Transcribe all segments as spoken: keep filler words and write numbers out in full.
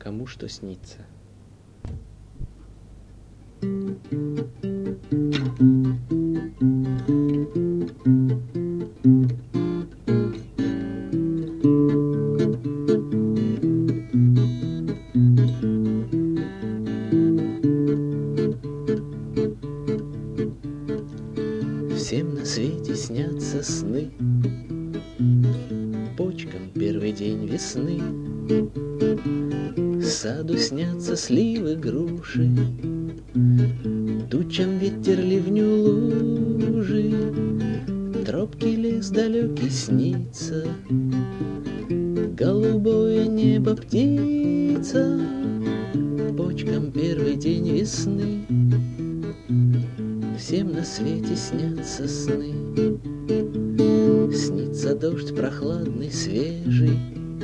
Кому что снится. Всем на свете снятся сны, почкам первый день весны. Саду снятся сливы, груши, тучам ветер, ливню лужи. Тропкий лес далекий снится, голубое небо, птица. Почкам первый день весны. Всем на свете снятся сны. Снится дождь прохладный, свежий,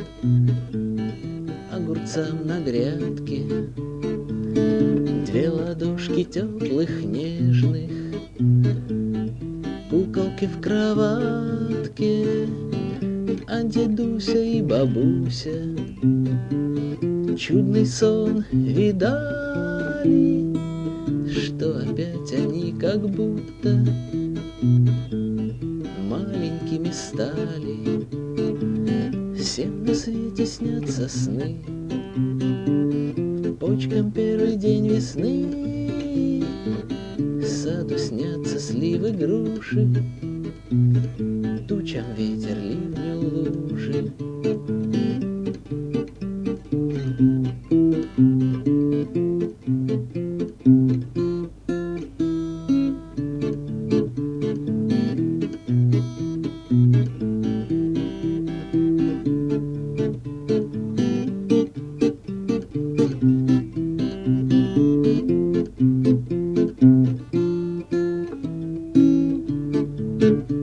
огурцам на грядке, две ладошки теплых, нежных, куколки в кроватке, а дедуся и бабуся чудный сон видали, что опять они как будто маленькими стали. Всем на свете снятся сны, почкам первый день весны. Саду снятся сливы, груши, тучам ветер, ливню лужи. Thank you.